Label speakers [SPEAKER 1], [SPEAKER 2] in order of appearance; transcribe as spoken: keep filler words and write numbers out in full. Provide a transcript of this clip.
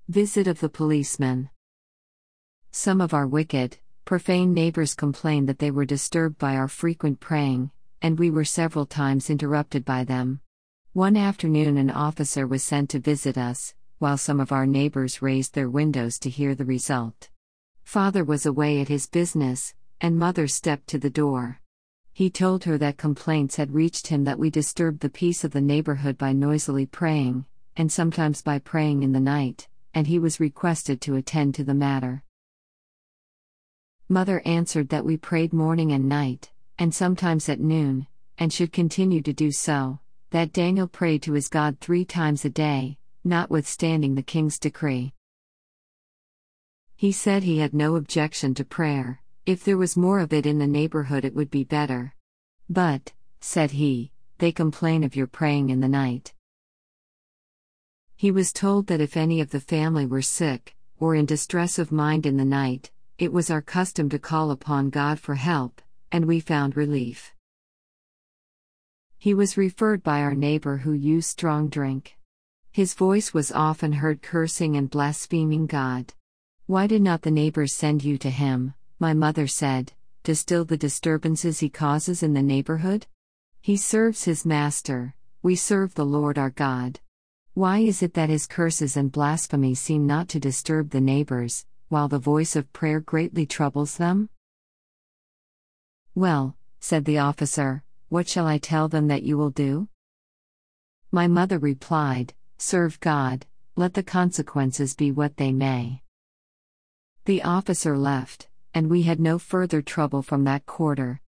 [SPEAKER 1] Visit of the policeman. Some of our wicked, profane neighbors complained that they were disturbed by our frequent praying, and we were several times interrupted by them. One afternoon, an officer was sent to visit us, while some of our neighbors raised their windows to hear the result. Father was away at his business, and Mother stepped to the door. He told her that complaints had reached him that we disturbed the peace of the neighborhood by noisily praying, and sometimes by praying in the night, and he was requested to attend to the matter. Mother answered that we prayed morning and night, and sometimes at noon, and should continue to do so, that Daniel prayed to his God three times a day, notwithstanding the king's decree. He said he had no objection to prayer. If there was more of it in the neighborhood it would be better. But, said he, they complain of your praying in the night. He was told that if any of the family were sick, or in distress of mind in the night, it was our custom to call upon God for help, and we found relief. He was referred by our neighbor who used strong drink. His voice was often heard cursing and blaspheming God. Why did not the neighbors send you to him? My mother said, to still the disturbances he causes in the neighborhood? He serves his master, we serve the Lord our God. Why is it that his curses and blasphemy seem not to disturb the neighbors, while the voice of prayer greatly troubles them? Well, said the officer, what shall I tell them that you will do? My mother replied, serve God, let the consequences be what they may. The officer left, and we had no further trouble from that quarter,